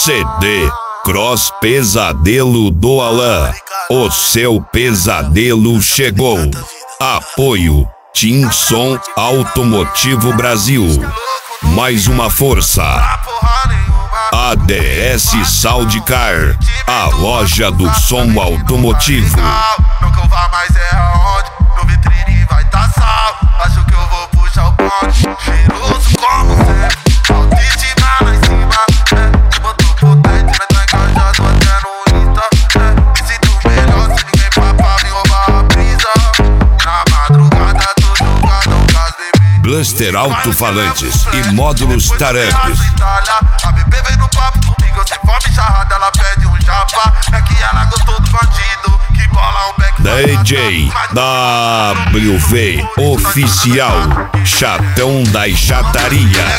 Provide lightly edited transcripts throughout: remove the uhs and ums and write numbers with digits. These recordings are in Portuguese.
CD Cross Pesadelo do Alan. O seu pesadelo chegou. Apoio Team Som Automotivo Brasil. Mais uma força. ADS Soundcar, a loja do som automotivo. Não que eu vá mais é aonde, no vitrine vai tá sal. Acho que eu vou puxar o bonde, cheiroso como sempre. Autoestima lá em cima, botou potente, mas tá engajado até no Insta. Me sinto melhor se ninguém papar, me roubar a brisa. Na madrugada tô jogado, caso bebê. Bluster Alto-Falantes e módulos Taramps. A bebê vem no papo comigo, sem fome charrada, ela pede um japa. É que ela gostou do bandido, que bola um back. DJ WV Oficial, Chatão da Chataria.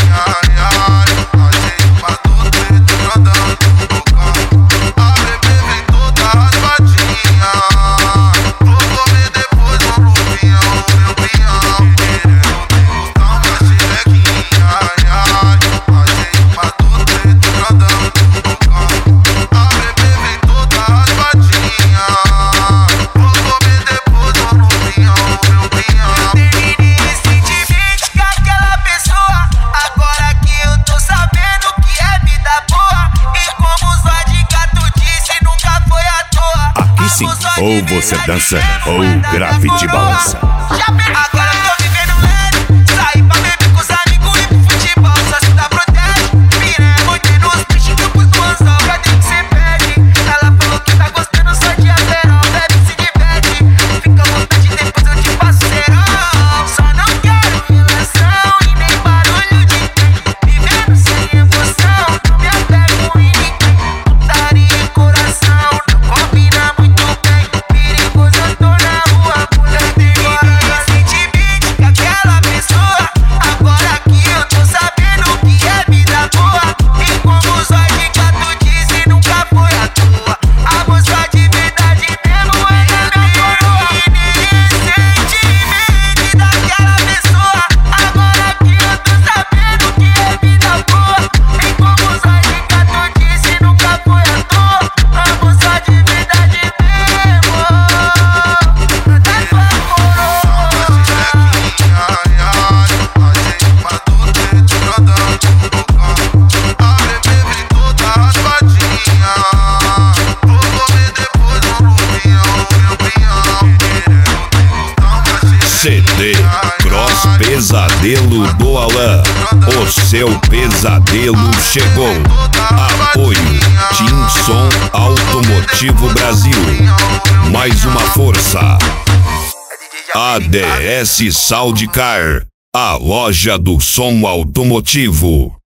Ou você dança, ou grafite balança. Agora eu tô vivendo leve, sair pra beber com os amigos e pro futebol, só se dá protege. Piranha mordendo os peixes que eu pus no anzol, cadê que cê pede? Ela falou que tá gostando só de aperol, bebe se diverte. Fica à vontade, depois eu te passo serão. Só não quero relação e nem barulho de quem vivendo sem emoção, não me apego em ninguém. Putaria e coração não combina muito bem. Perigoso eu tô na rua, mulher tem hora da sentimento com aquela pessoa. Agora que eu tô sabendo que é vida boa, e como os olhos de gato disse, nunca foi à toa. A moça de verdade mesmo é da minha coroa. Sentimento daquela pessoa. Agora que eu tô sabendo que é vida boa, e como os olhos de gato disse, nunca foi à toa. A moça de verdade mesmo da tua coroa. CD Cross Pesadelo do Alan. O seu pesadelo chegou. Apoio Team Som Automotivo Brasil. Mais uma força. ADS Soundcar, a loja do som automotivo.